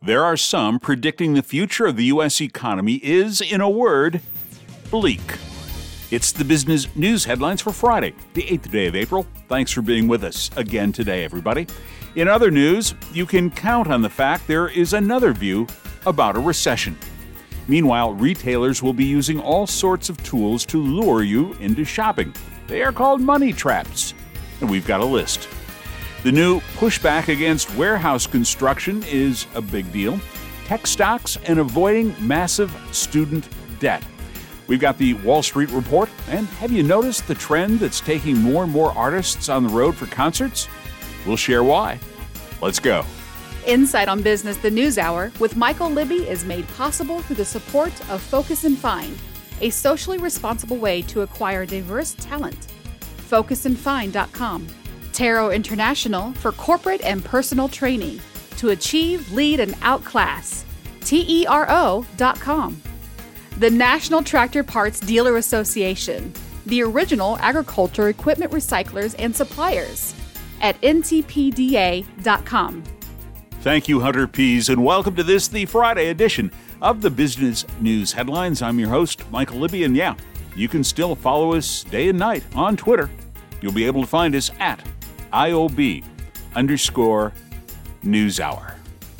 There are some predicting the future of the U.S. economy is, in a word, bleak. It's the business news headlines for Friday, the 8th day of April. Thanks for being with us again today, everybody. In other news, you can count on the fact there is another view about a recession. Meanwhile, retailers will be using all sorts of tools to lure you into shopping. They are called money traps, and we've got a list. The new pushback against warehouse construction is a big deal. Tech stocks and avoiding massive student debt. We've got the Wall Street Report, and have you noticed the trend that's taking more and more artists on the road for concerts? We'll share why. Let's go. Insight on Business, the News Hour, with Michael Libby is made possible through the support of Focus and Find, a socially responsible way to acquire diverse talent. FocusandFind.com. Tarot International for corporate and personal training to achieve, lead, and outclass. TERO.com. The National Tractor Parts Dealer Association, the original agriculture equipment recyclers and suppliers, at ntpda.com. Thank you, Hunter Pease, and welcome to this, the Friday edition of the Business News Headlines. I'm your host, Michael Libby, and yeah, you can still follow us day and night on Twitter. You'll be able to find us at IOB_NewsHour.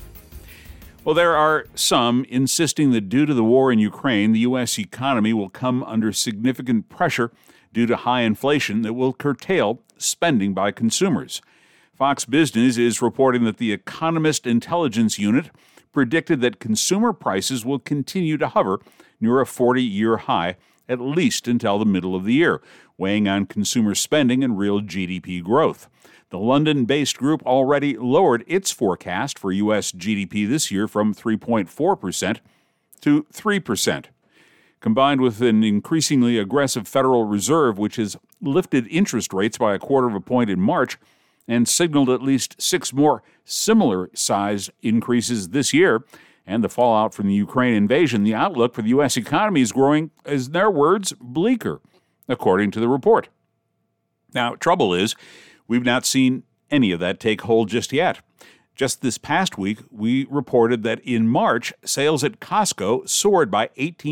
Well, there are some insisting that due to the war in Ukraine, the U.S. economy will come under significant pressure due to high inflation that will curtail spending by consumers. Fox Business is reporting that the Economist Intelligence Unit predicted that consumer prices will continue to hover near a 40-year high, at least until the middle of the year, weighing on consumer spending and real GDP growth. The London-based group already lowered its forecast for U.S. GDP this year from 3.4% to 3%. Combined with an increasingly aggressive Federal Reserve, which has lifted interest rates by 1/4 point in March and signaled at least 6 more similar-sized increases this year, and the fallout from the Ukraine invasion, the outlook for the U.S. economy is growing, in their words, bleaker, according to the report. Now, trouble is, we've not seen any of that take hold just yet. Just this past week, we reported that in March, sales at Costco soared by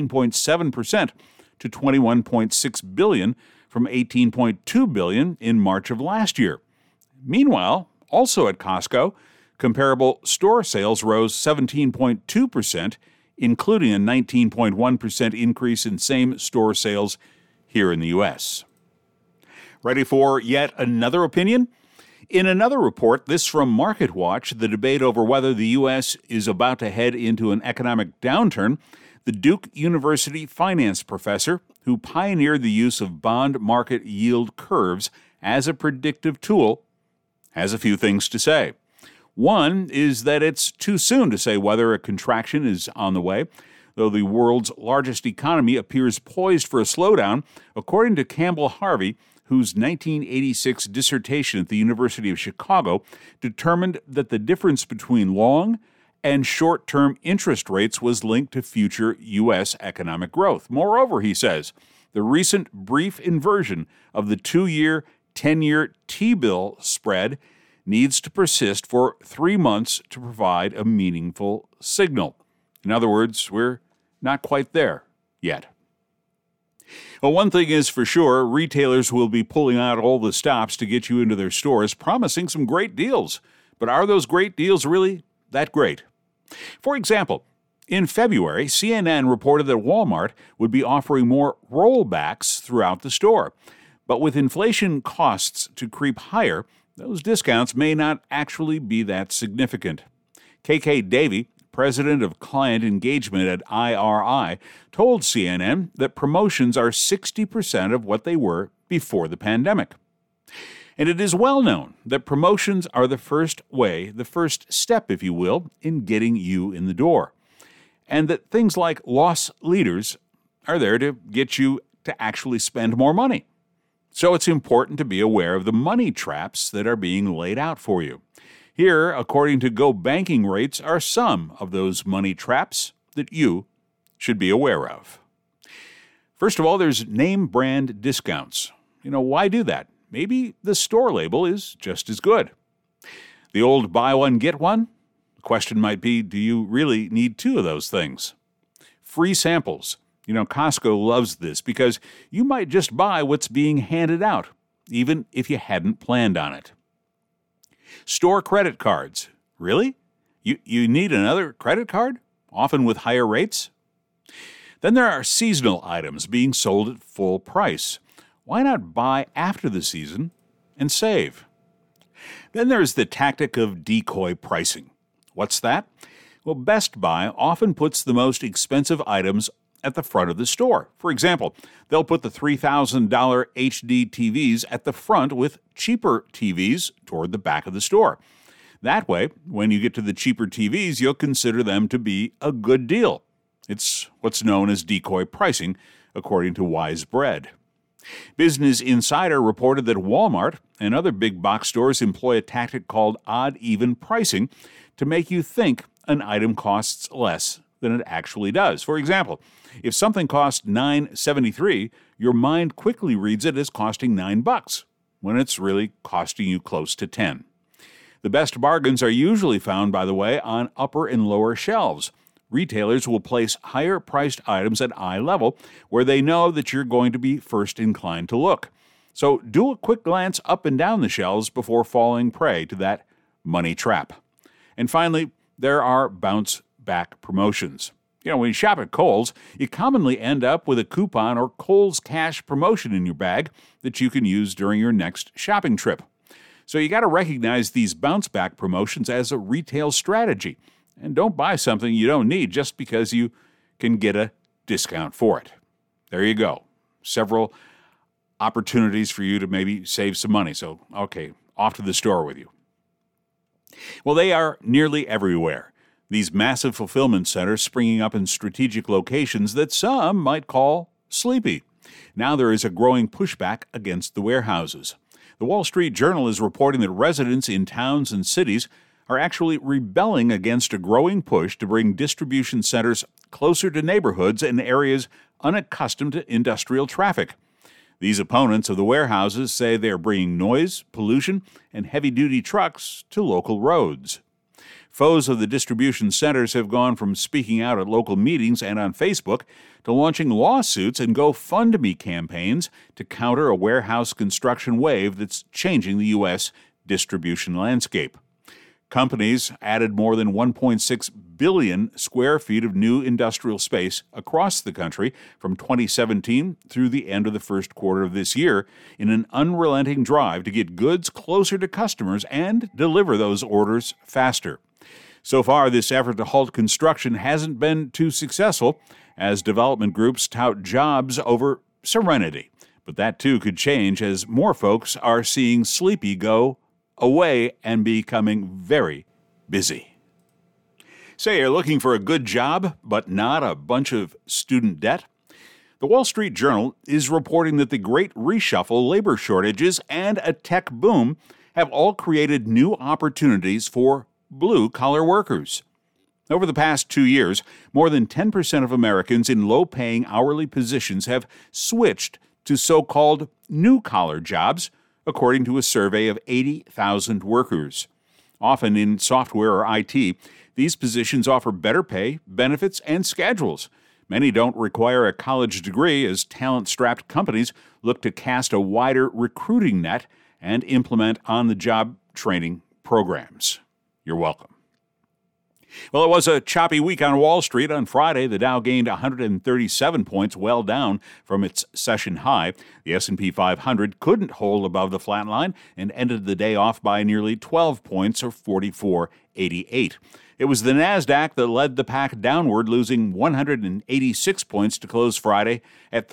18.7% to $21.6 billion from $18.2 billion in March of last year. Meanwhile, also at Costco, comparable store sales rose 17.2%, including a 19.1% increase in same-store sales here in the U.S. Ready for yet another opinion? In another report, this from MarketWatch, the debate over whether the U.S. is about to head into an economic downturn, the Duke University finance professor, who pioneered the use of bond market yield curves as a predictive tool, has a few things to say. One is that it's too soon to say whether a contraction is on the way, though the world's largest economy appears poised for a slowdown, according to Campbell Harvey, whose 1986 dissertation at the University of Chicago determined that the difference between long and short-term interest rates was linked to future U.S. economic growth. Moreover, he says, the recent brief inversion of the 2-year, 10-year T-bill spread needs to persist for 3 months to provide a meaningful signal. In other words, we're not quite there yet. Well, one thing is for sure, retailers will be pulling out all the stops to get you into their stores, promising some great deals. But are those great deals really that great? For example, in February, CNN reported that Walmart would be offering more rollbacks throughout the store. But with inflation costs to creep higher, those discounts may not actually be that significant. KK Davey, president of client engagement at IRI, told CNN that promotions are 60% of what they were before the pandemic. And it is well known that promotions are the first step, if you will, in getting you in the door. And that things like loss leaders are there to get you to actually spend more money. So it's important to be aware of the money traps that are being laid out for you. Here, according to Go Banking Rates, are some of those money traps that you should be aware of. First of all, there's name brand discounts. Why do that? Maybe the store label is just as good. The old buy one, get one? question might be, do you really need two of those things? Free samples. Costco loves this because you might just buy what's being handed out, even if you hadn't planned on it. Store credit cards. Really? You need another credit card, often with higher rates? Then there are seasonal items being sold at full price. Why not buy after the season and save? Then there's the tactic of decoy pricing. What's that? Well, Best Buy often puts the most expensive items at the front of the store. For example, they'll put the $3,000 HD TVs at the front with cheaper TVs toward the back of the store. That way, when you get to the cheaper TVs, you'll consider them to be a good deal. It's what's known as decoy pricing, according to Wise Bread. Business Insider reported that Walmart and other big box stores employ a tactic called odd-even pricing to make you think an item costs less than it actually does. For example, if something costs $9.73, your mind quickly reads it as costing $9, when it's really costing you close to $10. The best bargains are usually found, by the way, on upper and lower shelves. Retailers will place higher-priced items at eye level where they know that you're going to be first inclined to look. So do a quick glance up and down the shelves before falling prey to that money trap. And finally, there are bounce-back promotions. When you shop at Kohl's, you commonly end up with a coupon or Kohl's Cash promotion in your bag that you can use during your next shopping trip. So you got to recognize these bounce-back promotions as a retail strategy. And don't buy something you don't need just because you can get a discount for it. There you go. Several opportunities for you to maybe save some money. So, okay, off to the store with you. Well, they are nearly everywhere. These massive fulfillment centers springing up in strategic locations that some might call sleepy. Now there is a growing pushback against the warehouses. The Wall Street Journal is reporting that residents in towns and cities are actually rebelling against a growing push to bring distribution centers closer to neighborhoods and areas unaccustomed to industrial traffic. These opponents of the warehouses say they are bringing noise, pollution, and heavy-duty trucks to local roads. Foes of the distribution centers have gone from speaking out at local meetings and on Facebook to launching lawsuits and GoFundMe campaigns to counter a warehouse construction wave that's changing the U.S. distribution landscape. Companies added more than 1.6 billion square feet of new industrial space across the country from 2017 through the end of the first quarter of this year in an unrelenting drive to get goods closer to customers and deliver those orders faster. So far, this effort to halt construction hasn't been too successful, as development groups tout jobs over serenity. But that, too, could change as more folks are seeing sleepy go away and becoming very busy. Say you're looking for a good job, but not a bunch of student debt? The Wall Street Journal is reporting that the great reshuffle, labor shortages, and a tech boom have all created new opportunities for blue-collar workers. Over the past 2 years, more than 10% of Americans in low-paying hourly positions have switched to so-called new-collar jobs, according to a survey of 80,000 workers. Often in software or IT, these positions offer better pay, benefits, and schedules. Many don't require a college degree as talent-strapped companies look to cast a wider recruiting net and implement on-the-job training programs. You're welcome. Well, it was a choppy week on Wall Street. On Friday, the Dow gained 137 points, well down from its session high. The S&P 500 couldn't hold above the flat line and ended the day off by nearly 12 points, or 44.88. It was the Nasdaq that led the pack downward, losing 186 points to close Friday at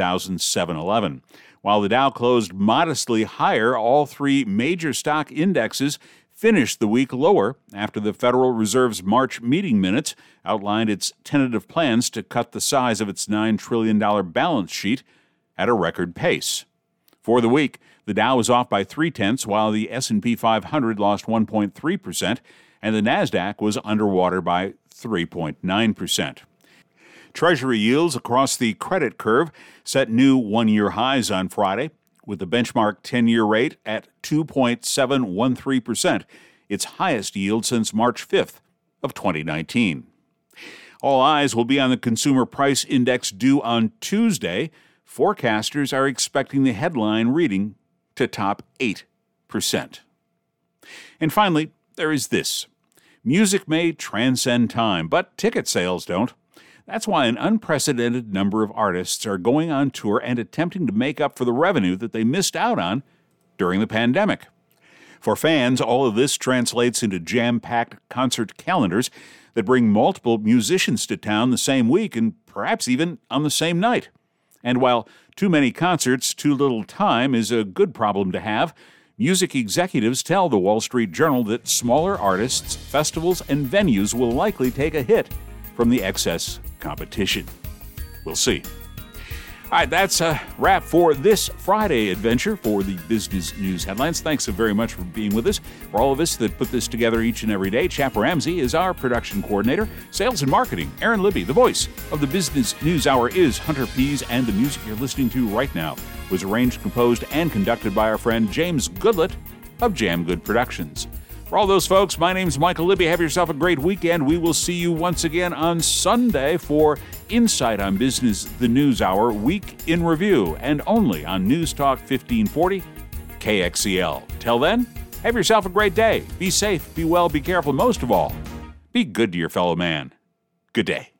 13,711. While the Dow closed modestly higher, all three major stock indexes finished the week lower after the Federal Reserve's March meeting minutes outlined its tentative plans to cut the size of its $9 trillion balance sheet at a record pace. For the week, the Dow was off by 0.3, while the S&P 500 lost 1.3%, and the Nasdaq was underwater by 3.9%. Treasury yields across the credit curve set new one-year highs on Friday, with the benchmark 10-year rate at 2.713%, its highest yield since March 5th, of 2019. All eyes will be on the Consumer Price Index due on Tuesday. Forecasters are expecting the headline reading to top 8%. And finally, there is this. Music may transcend time, but ticket sales don't. That's why an unprecedented number of artists are going on tour and attempting to make up for the revenue that they missed out on during the pandemic. For fans, all of this translates into jam-packed concert calendars that bring multiple musicians to town the same week and perhaps even on the same night. And while too many concerts, too little time is a good problem to have, music executives tell the Wall Street Journal that smaller artists, festivals, and venues will likely take a hit from the excess competition. We'll see. All right, that's a wrap for this Friday adventure for the Business News Headlines. Thanks so very much for being with us. For all of us that put this together each and every day, Chap Ramsey is our production coordinator. Sales and marketing, Aaron Libby. The voice of the Business News Hour is Hunter Pease, and the music you're listening to right now was arranged, composed, and conducted by our friend James Goodlett of Jam Good Productions. For all those folks, my name's Michael Libby. Have yourself a great weekend. We will see you once again on Sunday for Insight on Business, the News Hour, Week in Review, and only on News Talk 1540 KXEL. Till then, have yourself a great day. Be safe, be well, be careful. Most of all, be good to your fellow man. Good day.